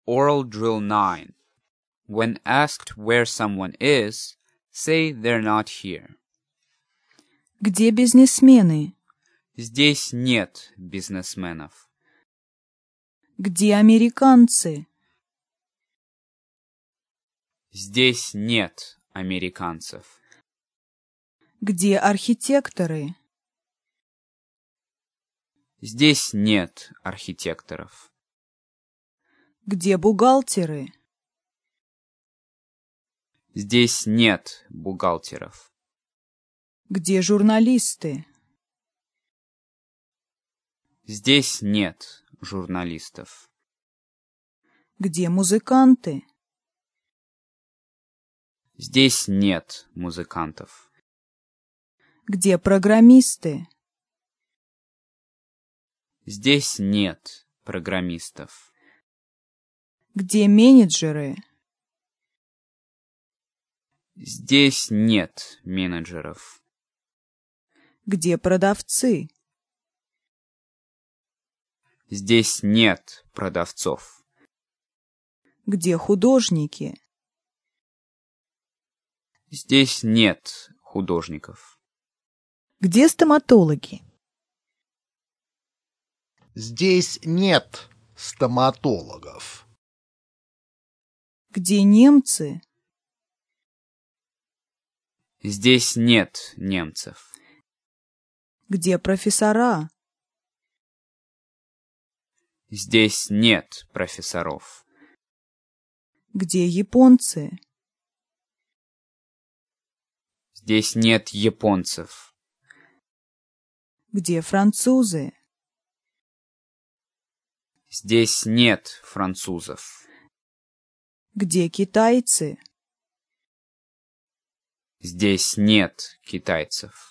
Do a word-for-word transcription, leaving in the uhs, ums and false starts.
Oral Drill nine. When asked where someone is, say they're not here. Где бизнесмены? Здесь нет бизнесменов. Где американцы? Здесь нет американцев. Где архитекторы? Здесь нет архитекторов. Где бухгалтеры? Здесь нет бухгалтеров. Где журналисты? Здесь нет журналистов. Где музыканты? Здесь нет музыкантов. Где программисты? Здесь нет программистов. Где менеджеры? Здесь нет менеджеров. Где продавцы? Здесь нет продавцов. Где художники? Здесь нет художников. Где стоматологи? Здесь нет стоматологов. Где немцы? Здесь нет немцев. Где профессора? Здесь нет профессоров. Где японцы? Здесь нет японцев. Где французы? Здесь нет французов. Где китайцы? Здесь нет китайцев.